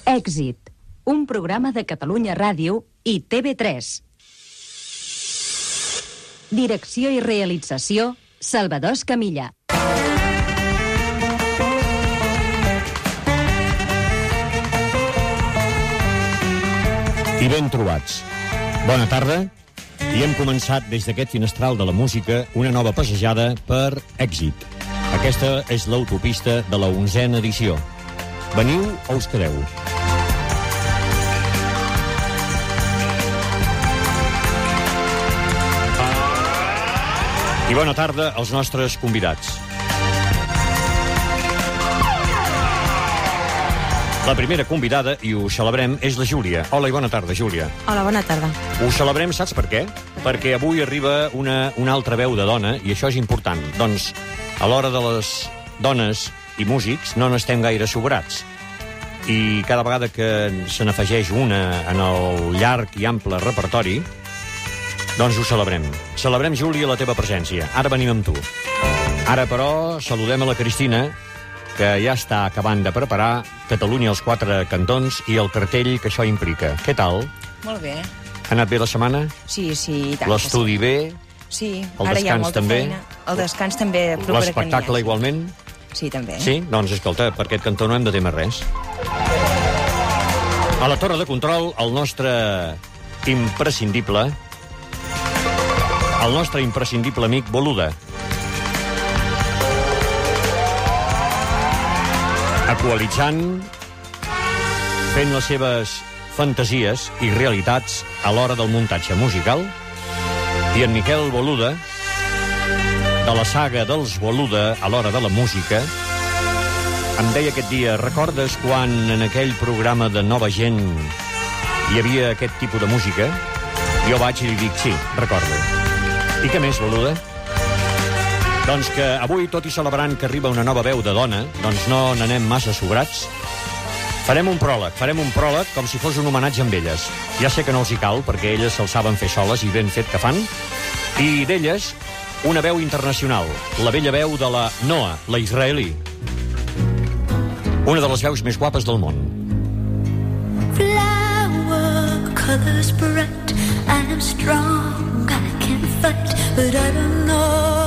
Èxit, un programa de Catalunya Ràdio i TV3. Direcció i realització, Salvador Escamilla. I ben trobats. Bona tarda. I hem començat des d'aquest finestral de la música una nova passejada per Èxit. Aquesta és l'autopista de la 11a edició. Veniu o us quedeu? I bona tarda als nostres convidats. La primera convidada, i ho celebrem, és la Júlia. Hola i bona tarda, Júlia. Hola, bona tarda. Ho celebrem, saps per què? Perquè avui arriba una altra veu de dona, i això és important. Doncs, a l'hora de les dones i músics, no n'estem gaire sobrats. I cada vegada que se n'afegeix una en el llarg i ample repertori, doncs ho celebrem. Celebrem, Júlia, la teva presència. Ara venim amb tu. Ara, però, saludem a la Cristina, que ja està acabant de preparar Catalunya als 4 cantons i el cartell que això implica. Què tal? Molt bé. Ha anat bé la setmana? Sí, i tant. L'estudi bé? Sí, el ara hi ha descans molta també? feina. El descans també procura que n'hi l'espectacle hagi. igualment? Sí, també. Sí? Doncs, escolta, per aquest cantó no hem de témer res. A la torre de control, el nostre imprescindible amic Boluda. Actualitzant, fent les seves fantasies i realitats a l'hora del muntatge musical. I en Miquel Boluda, de la saga dels Boluda a l'hora de la música, em deia aquest dia, recordes quan en aquell programa de Nova Gent hi havia aquest tipus de música? Jo vaig i li dic, sí, recordo. I què més, Boluda? Doncs que avui, tot i celebrant que arriba una nova veu de dona, doncs no n'anem massa sobrats. Farem un pròleg com si fos un homenatge amb elles. Ja sé que no els hi cal, perquè elles se'l saben fer soles i ben fet que fan. I d'elles, una veu internacional, la bella veu de la Noa, la israelí. Una de les veus més guapes del món. Flower colors bright, I am strong, I can fight, but I don't know